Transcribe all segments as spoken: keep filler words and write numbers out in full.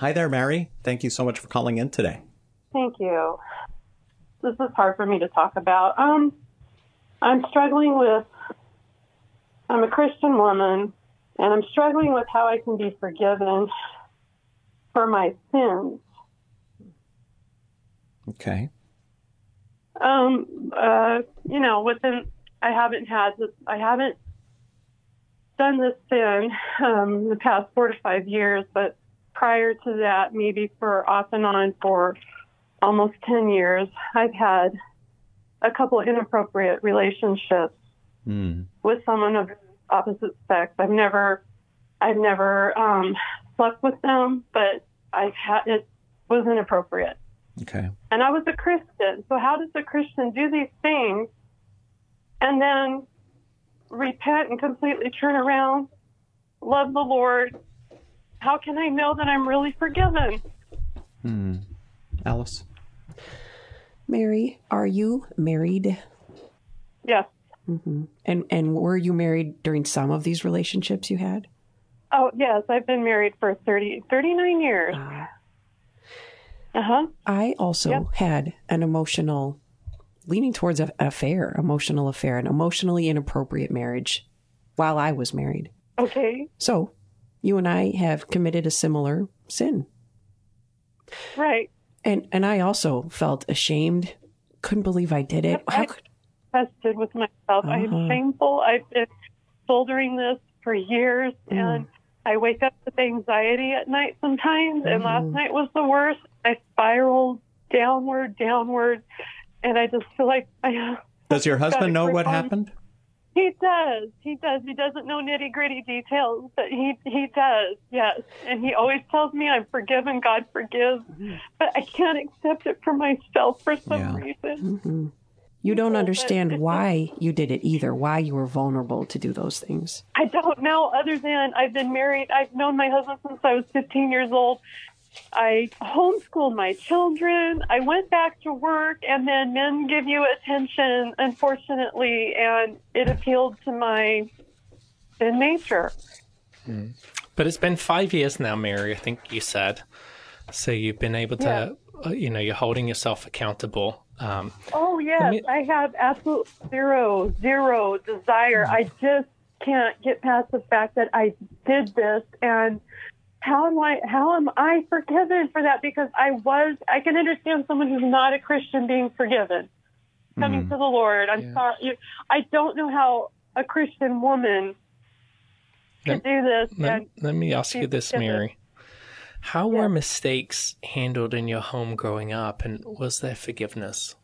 Hi there, Mary. Thank you so much for calling in today. Thank you. This is hard for me to talk about. Um, I'm struggling with, I'm a Christian woman, and I'm struggling with how I can be forgiven for my sins. Okay. Um, uh, you know, within, I haven't had this, I haven't done this sin um, the past four to five years, but prior to that, maybe for off and on for almost ten years, I've had a couple inappropriate relationships mm. with someone of opposite sex. I've never, I've never um, slept with them, but I've had, it was inappropriate. Okay. And I was a Christian. So how does a Christian do these things and then repent and completely turn around, love the Lord? How can I know that I'm really forgiven? Hmm. Alice? Mary, are you married? Yes. Mm-hmm. And and were you married during some of these relationships you had? Oh, yes. I've been married for thirty, thirty-nine years. Uh, uh-huh. I also yep. had an emotional, leaning towards an affair, emotional affair, an emotionally inappropriate marriage while I was married. Okay. So you and I have committed a similar sin. Right. And and I also felt ashamed. Couldn't believe I did it. I tested with myself. Uh-huh. I'm shameful. I've been shouldering this for years, mm. and I wake up with anxiety at night sometimes, and mm. last night was the worst. I spiraled downward, downward, and I just feel like I... Does your husband know what on. happened? He does. He does. He doesn't know nitty-gritty details, but he he does, yes. And he always tells me I'm forgiven, God forgives, mm-hmm. but I can't accept it for myself for some yeah. reason. Mm-hmm. You don't understand why you did it either, why you were vulnerable to do those things. I don't know, other than I've been married. I've known my husband since I was fifteen years old. I homeschooled my children. I went back to work, and then men give you attention, unfortunately, and it appealed to my sin nature. Mm. But it's been five years now, Mary, I think you said. So you've been able to, yeah. uh, you know, you're holding yourself accountable. Um, oh, yes. I, mean, I have absolute zero, zero desire. Mm. I just can't get past the fact that I did this, and How am I, how am I forgiven for that? Because I was, I can understand someone who's not a Christian being forgiven, coming mm. to the Lord. I'm yeah. sorry. I don't know how a Christian woman can let, do this. Let, and let me ask you this, forgiven. Mary. How yeah. were mistakes handled in your home growing up, and was there forgiveness?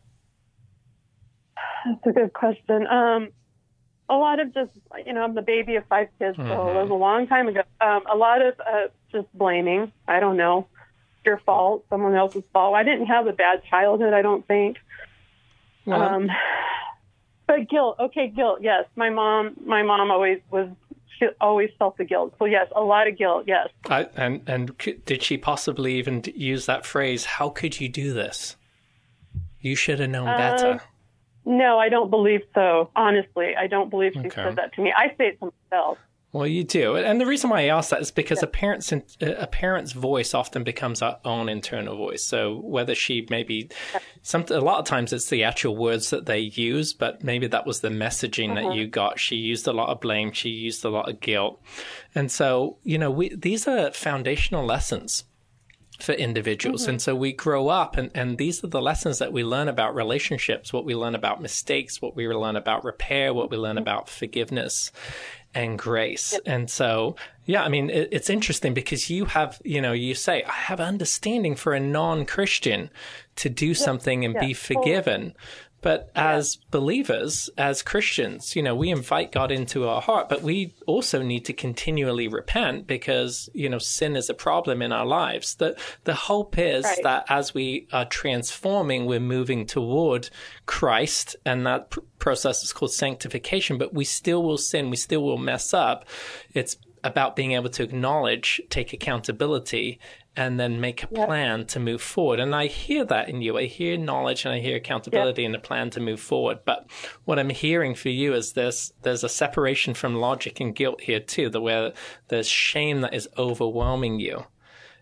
That's a good question. Um, A lot of just, you know, I'm the baby of five kids, so mm-hmm. it was a long time ago. Um, a lot of uh, just blaming. I don't know. Your fault, someone else's fault. I didn't have a bad childhood, I don't think. Well, um, but guilt. Okay, guilt. Yes, my mom. My mom always was. She always felt the guilt. So yes, a lot of guilt. Yes. I, and and did she possibly even use that phrase? How could you do this? You should have known better. Um, No, I don't believe so. Honestly, I don't believe she okay. said that to me. I say it to myself. Well, you do. And the reason why I ask that is because yeah. a parent's a parent's voice often becomes our own internal voice. So whether she maybe some a lot of times it's the actual words that they use, but maybe that was the messaging uh-huh. that you got. She used a lot of blame. She used a lot of guilt. And so, you know, we these are foundational lessons for individuals. Mm-hmm. And so we grow up, and, and these are the lessons that we learn about relationships, what we learn about mistakes, what we learn about repair, what we learn about forgiveness and grace. Yep. And so, yeah, I mean, it, it's interesting because you have, you know, you say, I have understanding for a non-Christian to do yep. something and yep. be forgiven. But as yeah. believers, as Christians, you know, we invite God into our heart, but we also need to continually repent because, you know, sin is a problem in our lives. The, the hope is right. that as we are transforming, we're moving toward Christ, and that pr- process is called sanctification, but we still will sin. We still will mess up. It's about being able to acknowledge, take accountability, and then make a yep. plan to move forward. And I hear that in you. I hear knowledge and I hear accountability yep. and a plan to move forward. But what I'm hearing for you is this, there's a separation from logic and guilt here too, the where there's shame that is overwhelming you.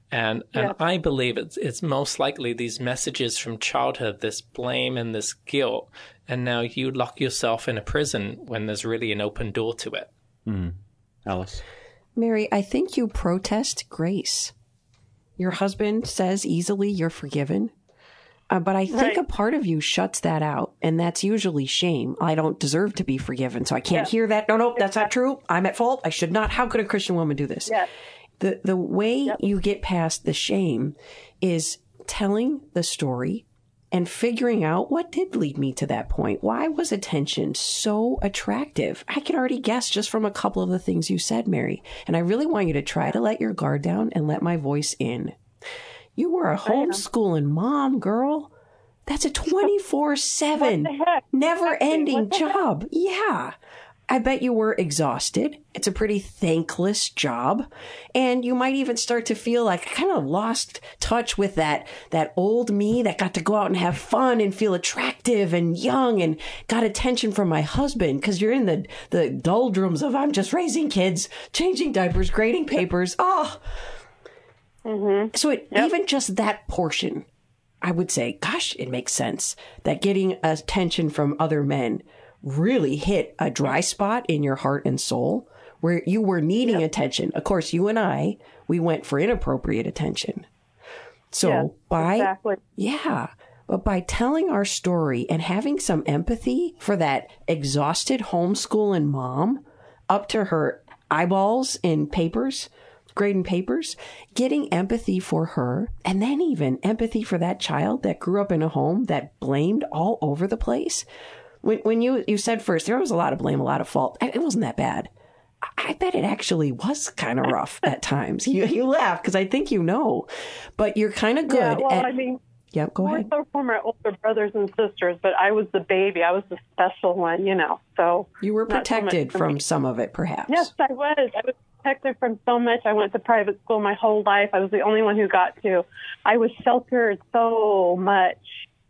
And Yeah. and I believe it's it's most likely these messages from childhood, this blame and this guilt, and now you lock yourself in a prison when there's really an open door to it. Mm. Alice? Mary, I think you protest grace. Your husband says easily you're forgiven. Uh, but I think Right. a part of you shuts that out, and that's usually shame. I don't deserve to be forgiven, so I can't Yeah. hear that. No, no, that's not true. I'm at fault. I should not. How could a Christian woman do this? Yes. The the way Yep. you get past the shame is telling the story and figuring out what did lead me to that point. Why was attention so attractive? I can already guess just from a couple of the things you said, Mary. And I really want you to try to let your guard down and let my voice in. You were a homeschooling mom, girl. That's a twenty-four seven, What the heck? never-ending What the heck? job. Yeah. I bet you were exhausted. It's a pretty thankless job. And you might even start to feel like I kind of lost touch with that, that old me that got to go out and have fun and feel attractive and young and got attention from my husband, because you're in the, the doldrums of I'm just raising kids, changing diapers, grading papers. Oh, Mm-hmm. so it, Yep. even just that portion, I would say, gosh, it makes sense that getting attention from other men really hit a dry spot in your heart and soul where you were needing attention. Of course, you and I, we went for inappropriate attention. So Yes, by, exactly. yeah, but by telling our story and having some empathy for that exhausted homeschooling mom up to her eyeballs in papers, grading papers, getting empathy for her, and then even empathy for that child that grew up in a home that blamed all over the place. When, when you, you said first, there was a lot of blame, a lot of fault. It wasn't that bad. I bet it actually was kind of rough at times. You, you laugh because I think you know, but you're kind of good Yeah, well, at... I mean, Yep, go more ahead. so for my older brothers and sisters, but I was the baby. I was the special one, you know. So You were not so much protected for from me. some of it, perhaps. Yes, I was. I was protected from so much. I went to private school my whole life. I was the only one who got to. I was sheltered so much.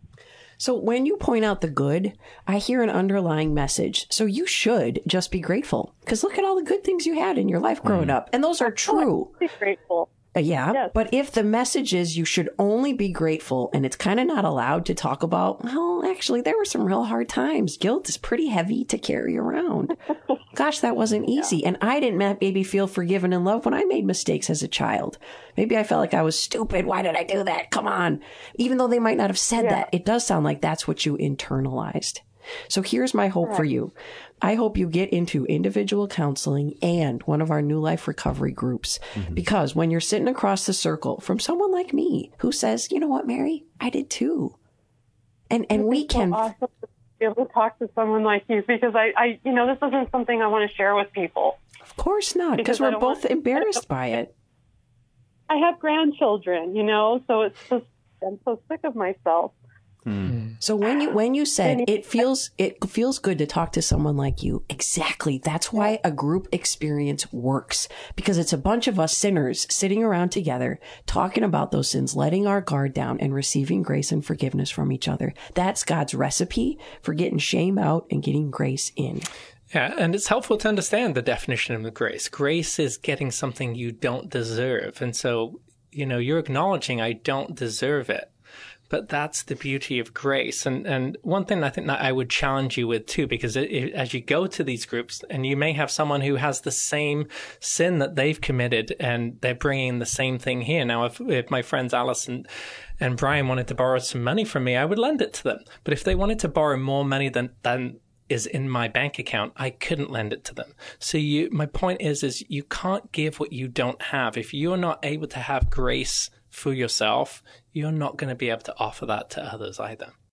So when you point out the good, I hear an underlying message. So you should just be grateful because look at all the good things you had in your life growing up. And those are true. Be grateful. Uh, yeah. Yes. But if the message is you should only be grateful and it's kind of not allowed to talk about, well, actually, there were some real hard times. Guilt is pretty heavy to carry around. Gosh, that wasn't easy. And I didn't ma- maybe feel forgiven and loved when I made mistakes as a child. Maybe I felt like I was stupid. Why did I do that? Come on. Even though they might not have said Yeah. that, it does sound like that's what you internalized. So here's my hope for you. I hope you get into individual counseling and one of our New Life recovery groups. Because when you're sitting across the circle from someone like me who says, you know what, Mary, I did too. And and we It's so can, awesome to be able to talk to someone like you because I, I, you know, this isn't something I want to share with people. of course not, because Because I we're don't both want- embarrassed by it. I have grandchildren, you know, so it's just, I'm so sick of myself. So when you when you said it feels it feels good to talk to someone like you, exactly. That's why a group experience works, because it's a bunch of us sinners sitting around together talking about those sins, letting our guard down and receiving grace and forgiveness from each other. That's God's recipe for getting shame out and getting grace in. Yeah, and it's helpful to understand the definition of grace. Grace is getting something you don't deserve. And so, you know, you're acknowledging I don't deserve it. But that's the beauty of grace. And and one thing I think that I would challenge you with too, because it, it, as you go to these groups and you may have someone who has the same sin that they've committed and they're bringing the same thing here. Now, if, if my friends Alice and, and Brian wanted to borrow some money from me, I would lend it to them. But if they wanted to borrow more money than, than is in my bank account, I couldn't lend it to them. So you, my point is, is you can't give what you don't have. If you're not able to have grace for yourself, you're not going to be able to offer that to others either.